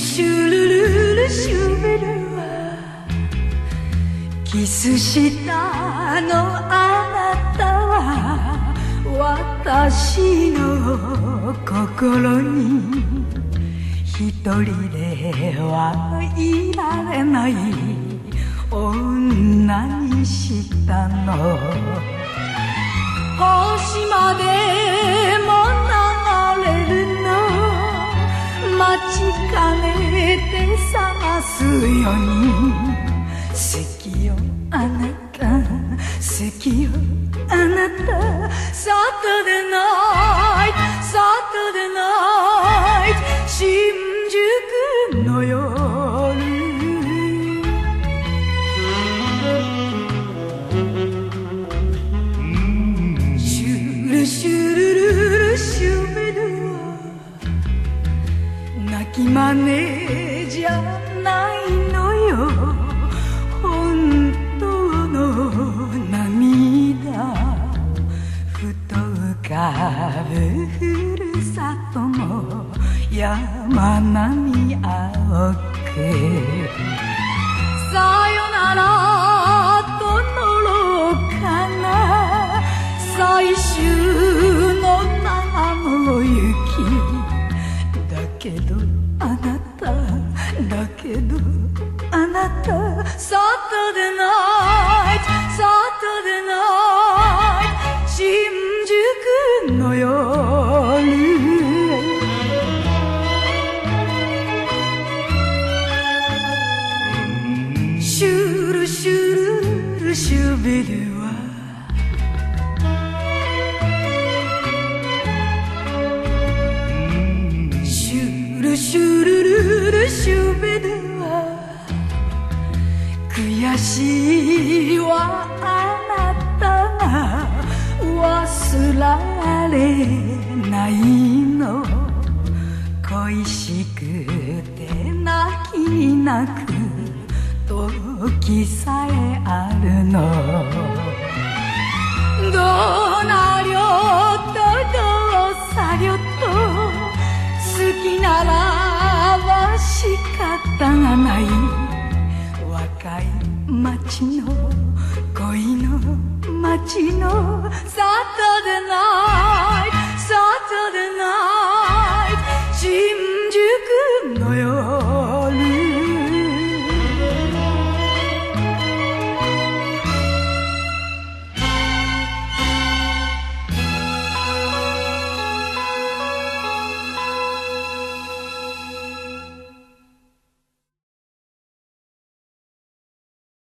シュルルルシュベルはキスしたのあなたは私の心に一人ではいられない女にしたの。星までも流れるの待ちかねて探すように好きよあなた好きよあなたサタデーナイトサタデーナイト新宿の夜シュルシュルルルシュベルは泣き真似じゃないのよ本当の涙ふと浮かぶふるさとの山並み青くさよならとのろかな最終の長の雪だけどあなただけどあなたサタデーナイトサタデーナイト新宿の夜シュルシュルルシュベルはシュルシュルルルシュベルは悔しいわあなたが忘れないの恋しくて泣き泣く時さえあるのどうなりょとどうさりょと好きならば仕方がない若い街の恋の街のサタデーナイトサタデーナイト新宿の夜